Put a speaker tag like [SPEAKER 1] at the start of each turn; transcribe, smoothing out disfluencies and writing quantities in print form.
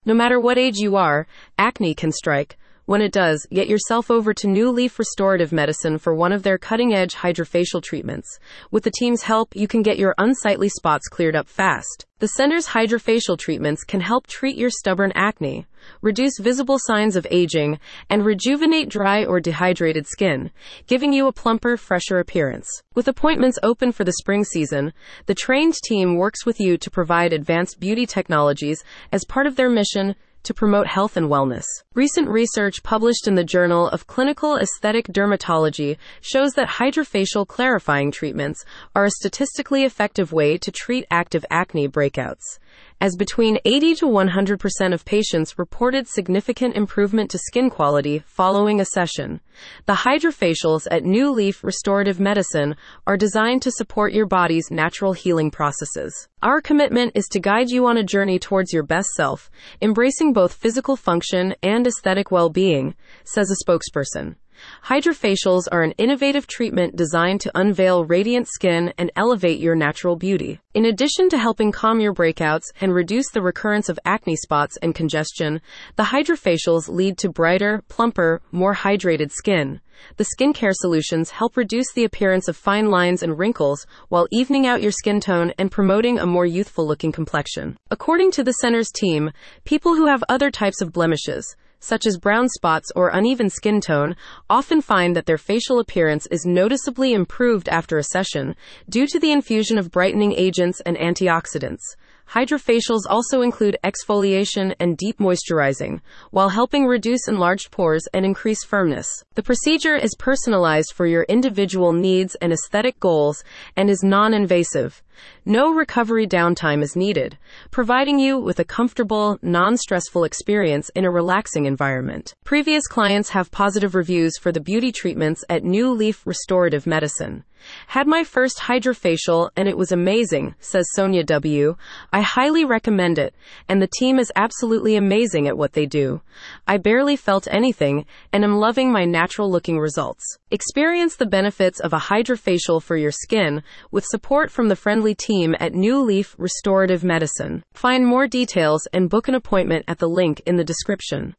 [SPEAKER 1] No matter what age you are, acne can strike. When it does, get yourself over to New Leaf Restorative Medicine for one of their cutting-edge hydrofacial treatments. With the team's help, you can get your unsightly spots cleared up fast. The center's hydrofacial treatments can help treat your stubborn acne, reduce visible signs of aging, and rejuvenate dry or dehydrated skin, giving you a plumper, fresher appearance. With appointments open for the spring season, the trained team works with you to provide advanced beauty technologies as part of their mission to promote health and wellness. Recent research published in the Journal of Clinical Aesthetic Dermatology shows that hydrofacial clarifying treatments are a statistically effective way to treat active acne breakouts, as between 80 to 100% of patients reported significant improvement to skin quality following a session. The hydrofacials at New Leaf Restorative Medicine are designed to support your body's natural healing processes. Our commitment is to guide you on a journey towards your best self, embracing both physical function and aesthetic well-being, says a spokesperson. Hydrofacials are an innovative treatment designed to unveil radiant skin and elevate your natural beauty. In addition to helping calm your breakouts and reduce the recurrence of acne spots and congestion, the hydrofacials lead to brighter, plumper, more hydrated skin. The skincare solutions help reduce the appearance of fine lines and wrinkles while evening out your skin tone and promoting a more youthful-looking complexion. According to the center's team, people who have other types of blemishes, such as brown spots or uneven skin tone, often find that their facial appearance is noticeably improved after a session due to the infusion of brightening agents and antioxidants. Hydrofacials also include exfoliation and deep moisturizing, while helping reduce enlarged pores and increase firmness. The procedure is personalized for your individual needs and aesthetic goals and is non-invasive. No recovery downtime is needed, providing you with a comfortable, non-stressful experience in a relaxing environment. Previous clients have positive reviews for the beauty treatments at New Leaf Restorative Medicine. Had my first hydrofacial and it was amazing, says Sonia W. I highly recommend it, and the team is absolutely amazing at what they do. I barely felt anything, and am loving my natural-looking results. Experience the benefits of a hydrofacial for your skin with support from the friendly team at New Leaf Restorative Medicine. Find more details and book an appointment at the link in the description.